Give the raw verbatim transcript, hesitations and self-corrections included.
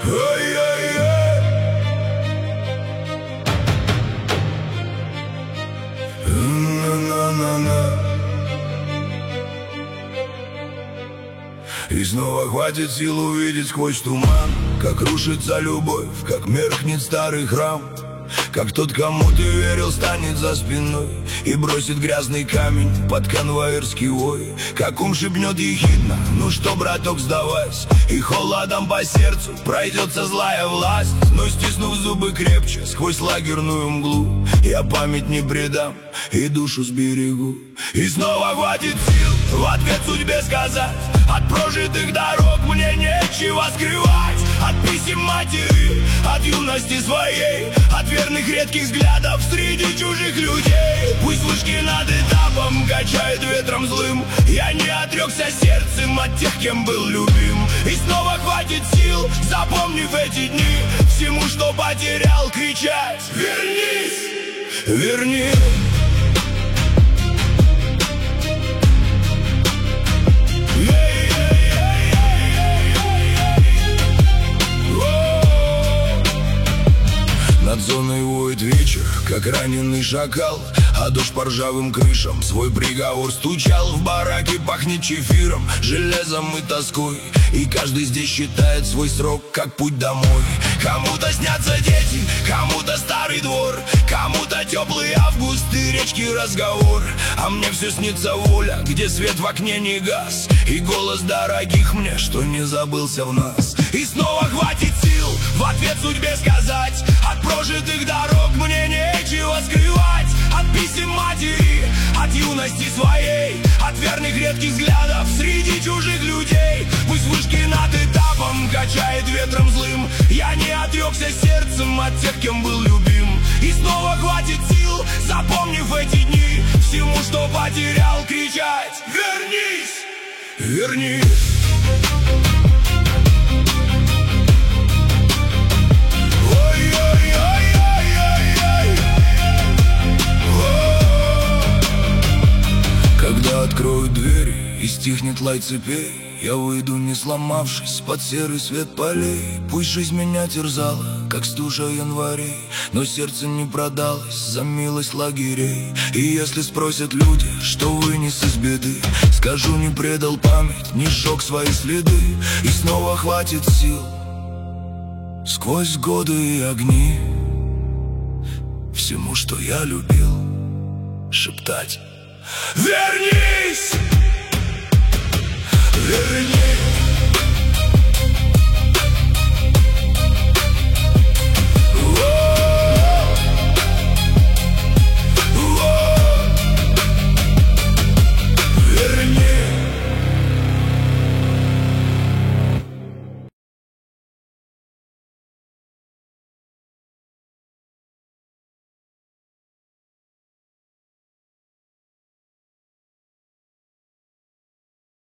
Ай-яй-яй. На-на-на-на. И снова хватит сил увидеть сквозь туман, как рушится любовь, как меркнет старый храм, как тот, кому ты верил, станет за спиной и бросит грязный камень под конвоирский вой. Как ум шепнет ехидно: ну что, браток, сдавайся. И холодом по сердцу пройдется злая власть. Но стиснув зубы крепче сквозь лагерную мглу, я память не предам и душу сберегу. И снова хватит сил в ответ судьбе сказать: от прожитых дорог мне нечего скрывать. От писем матери, от юности своей, от верных редких взглядов среди чужих людей. Пусть вышки над этапом качает ветром злым, я не отрекся сердцем от тех, кем был любим. И снова хватит сил, запомнив эти дни, всему, что потерял, кричать: вернись, вернись. Над зоной воет вечер, как раненый шакал, а дождь по ржавым крышам свой приговор стучал. В бараке пахнет чефиром, железом и тоской, и каждый здесь считает свой срок, как путь домой. Кому-то снятся дети, кому-то старый двор, кому-то теплый август и речки разговор. А мне все снится воля, где свет в окне не гас, и голос дорогих мне, что не забылся в нас. И снова хватит сил в ответ судьбе сказать: от прожитых дорог мне нечего скрывать. От писем матери, от юности своей, от верных редких взглядов среди чужих людей. Пусть вышки над этапом качает ветром злым, я не отрекся сердцем от тех, кем был любим. И снова хватит сил, запомнив эти дни, всему, что потерял, кричать: вернись, вернись. Когда откроют двери и стихнет лай цепей, я выйду, не сломавшись, под серый свет полей. Пусть жизнь меня терзала, как стужа январей, но сердце не продалось за милость лагерей. И если спросят люди, что вынес из беды, скажу: не предал память, не сжег свои следы. И снова хватит сил сквозь годы и огни всему, что я любил, шептать: вернись!